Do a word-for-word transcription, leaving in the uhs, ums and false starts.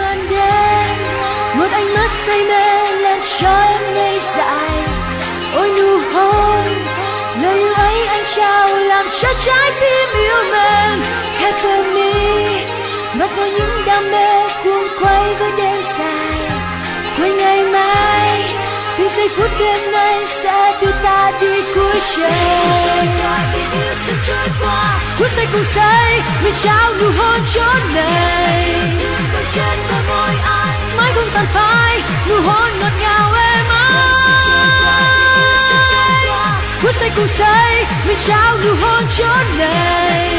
màn đêm, một ánh mắt say mê làm cho em ngây dại. Ôi nụ hôn, lời yêu ấy anh trao làm cho trái tim yêu mềm. Happy me, ngập vào những đam mê cuồng quay với đêm dài. Quên ngày mai, vì giây phút đêm nay sẽ đưa ta đi cuối trời. Phút giây cùng say, mình trao nụ hôn chốn này. Mãi không tàn phai, nụ hôn ngọt ngào êm ái. Phút giây cùng say, mình trao nụ hôn chốn này.